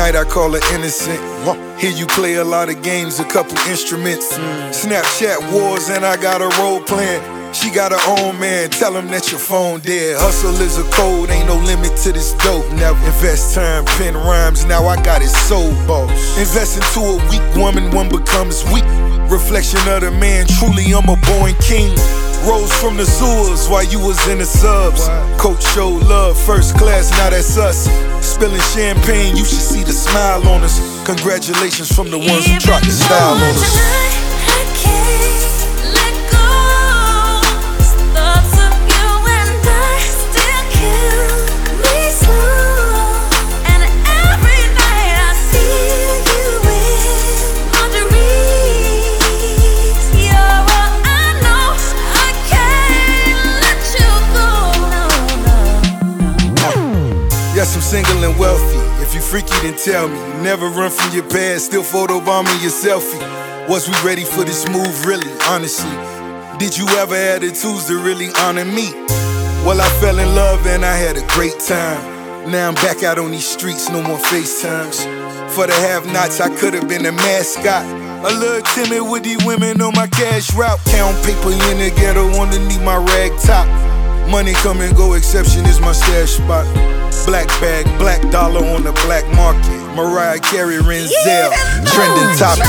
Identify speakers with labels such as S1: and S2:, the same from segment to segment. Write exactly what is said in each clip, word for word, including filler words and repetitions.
S1: night I call her innocent. Hear you play a lot of games, a couple instruments. Snapchat wars and I got a role plan. She got her own man, tell him that your phone dead. Hustle is a code, ain't no limit to this dope. Never invest time, pen rhymes, now I got it sold, boss. Invest into a weak woman, one becomes weak. Reflection of the man, truly I'm a born king. Rose from the sewers while you was in the subs. Coach showed love, first class, now that's us. Spilling champagne, you should see the smile on us. Congratulations from the ones who tried to style on us. Yes, I'm single and wealthy. If you freaky, then tell me. You never run from your past, still photobombing your selfie. Was we ready for this move, really, honestly? Did you ever have the tools to really honor me? Well, I fell in love and I had a great time. Now I'm back out on these streets, no more FaceTimes. For the have-nots, I could've been a mascot. A little timid with these women on my cash route. Count paper in the ghetto underneath my rag top. Money come and go, exception is my stash spot. Black bag, black dollar on the black market. Mariah Carey, Renzel, trending topic.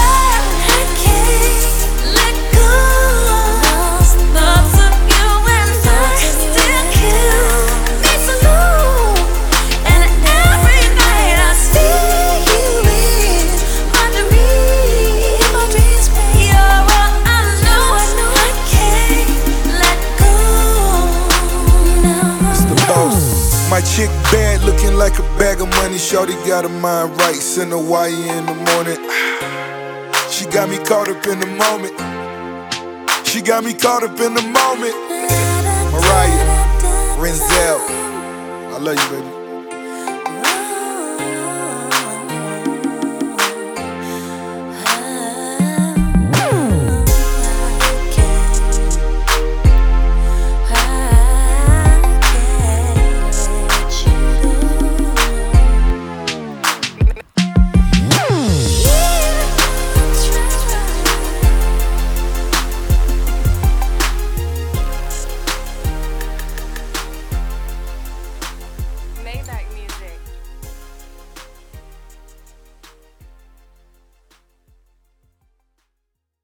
S1: My chick bad, looking like a bag of money. Shorty got her mind right, send her wire in the morning. She got me caught up in the moment. She got me caught up in the moment. Mariah, Renzel, I love you, baby.